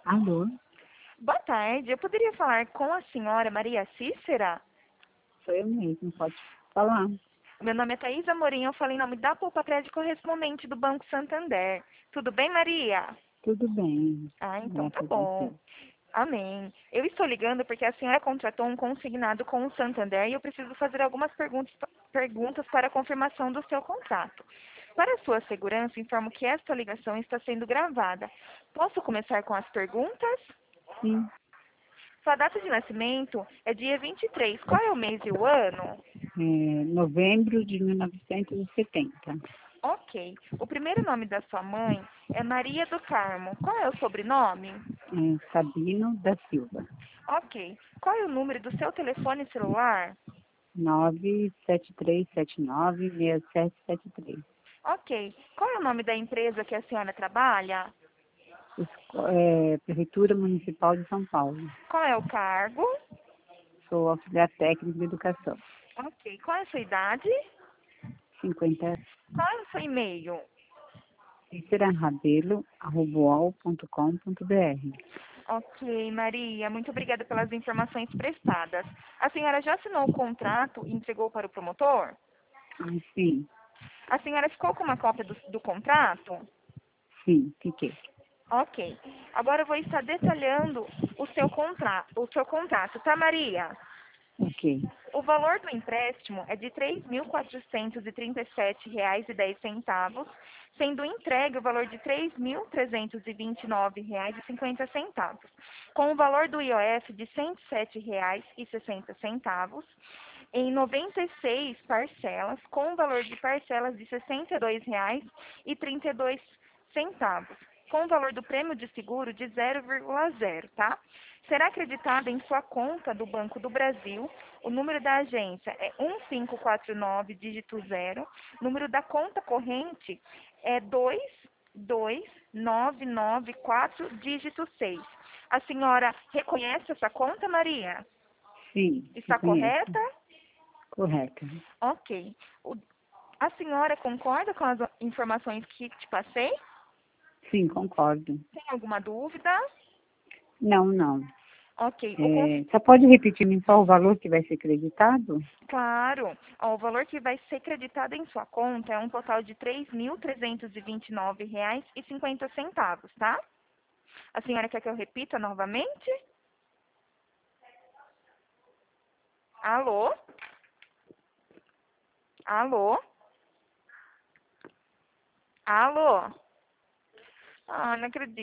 Alô, Boa tarde, eu poderia falar com a senhora Maria Cícera? sou eu mesmo, pode falar. Meu nome é Thaís Amorim, eu falei em nome da Poupa Crédito correspondente do Banco Santander. Tudo bem, Maria? Tudo bem, Ah, então tá graças a bom. Deus. Amém. Eu estou ligando porque a senhora contratou um consignado com o Santander e eu preciso fazer algumas perguntas para a confirmação do seu contrato. Para a sua segurança, informo que esta ligação está sendo gravada. Posso começar com as perguntas? Sim, Sua data de nascimento é dia 23. Qual é o mês e o ano? novembro de 1970. Ok. O primeiro nome da sua mãe é Maria do Carmo. Qual é o sobrenome? Sabino da Silva, Ok. Qual é o número do seu telefone celular? 973796773. Ok. Qual é o nome da empresa que a senhora trabalha? Prefeitura Municipal de São Paulo. Qual é o cargo? Sou auxiliar técnico de educação. Ok. Qual é a sua idade? 50 Qual é o seu e-mail? cicerarrabelo@uol.com.br. Ok, Maria. Muito obrigada pelas informações prestadas. A senhora já assinou o contrato e entregou para o promotor? Ah, sim, A senhora ficou com uma cópia do contrato? sim, fiquei. Ok. Agora eu vou estar detalhando o seu contrato, tá, Maria? Ok, O valor do empréstimo é de R$ 3.437,10, sendo entregue o valor de R$ 3.329,50, com o valor do IOF de R$ 107,60, em 96 parcelas, com o valor de parcelas de R$ 62,32, com o valor do prêmio de seguro de 0,0, tá? Será acreditado em sua conta do Banco do Brasil. O número da agência é 1549, dígito 0. Número da conta corrente é 22994, dígito 6. A senhora reconhece essa conta, Maria? sim, Está reconheço. correta? Correto. Ok. A senhora concorda com as informações que te passei? Sim, concordo. Tem alguma dúvida? Não, não. Ok. Só pode repetir me só o valor que vai ser creditado? Claro. Ó, o valor que vai ser creditado em sua conta é um total de R$ 3.329,50, tá? A senhora quer que eu repita novamente? Alô? Alô? Alô? Ah, não acredito.